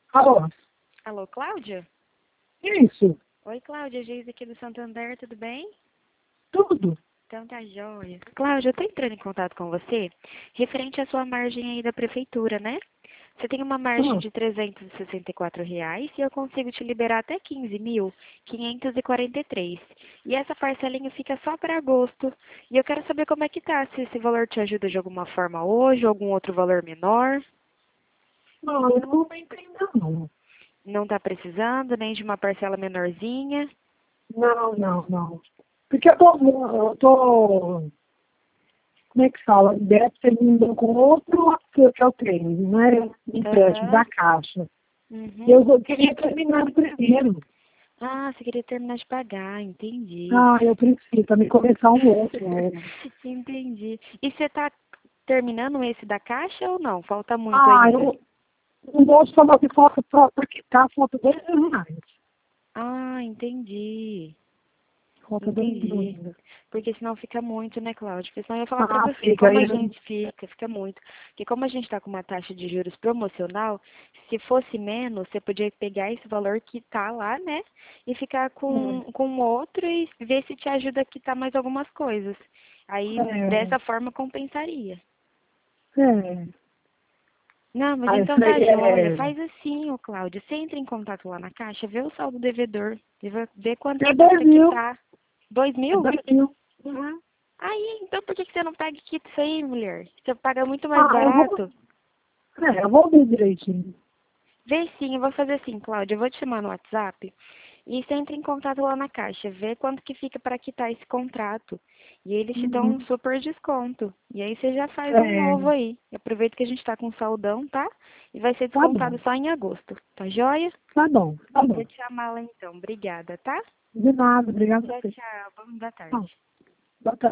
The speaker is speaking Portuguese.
Alô? Alô, Cláudia? Isso, Oi, Cláudia, Geise aqui do Santander, tudo bem? tudo. Então tá jóia. Cláudia, eu tô entrando em contato com você referente à sua margem aí da prefeitura, né? Você tem uma margem Ah, de R$ 364 e eu consigo te liberar até 15.543. E essa parcelinha fica só para agosto. E eu quero saber como é que tá, se esse valor te ajuda de alguma forma hoje, ou algum outro valor menor. não, eu não entendi, não. Não tá precisando nem de uma parcela menorzinha? Não, não, não. Porque eu tô, como é que fala? Débito ainda com outro que eu tenho, né? Empréstimo Aham. da Caixa. Uhum. Eu queria terminar primeiro. Ah, você queria terminar de pagar, entendi. Ah, eu preciso também começar um outro. Né? Entendi. E você está terminando esse da caixa ou não? Falta muito Ah, ainda. eu não gosto de falar que falta só porque tá, falta R$ 2.000. Ah, entendi. Falta R$ 2.000 Entendi. ainda. Porque senão fica muito, né, Cláudia? Porque senão eu ia falar pra Ah, você, fica como a aí. gente fica muito. Porque como a gente tá com uma taxa de juros promocional, se fosse menos, você podia pegar esse valor que tá lá, né? E ficar com outro e ver se te ajuda a quitar mais algumas coisas. Aí, É, dessa forma, compensaria. é. Não, mas Ah, então isso tá aí joia. é. Faz assim, ô Cláudio. Você entra em contato lá na caixa, vê o saldo devedor. Vê quanto É que dois falta mil. quitar. 2.000? 2.000. Uhum. Aí, então por que você não pega e quita isso aí, mulher? Você paga muito mais Ah, barato. eu vou ver direitinho. Vê sim, eu vou fazer assim, Cláudia. Eu vou te chamar no WhatsApp e você entra em contato lá na caixa. Vê quanto que fica para quitar esse contrato. E eles te dão um Uhum. super desconto. E aí você já faz um É, novo aí. E aproveita que a gente tá com saldão, tá? E vai ser tá bom, descontado só em agosto. Tá joia? tá bom, tá Vou bom. te chamar lá então. Obrigada, tá? De nada, obrigado a Tchau, você. tchau. Boa Ah, tarde. boa tarde.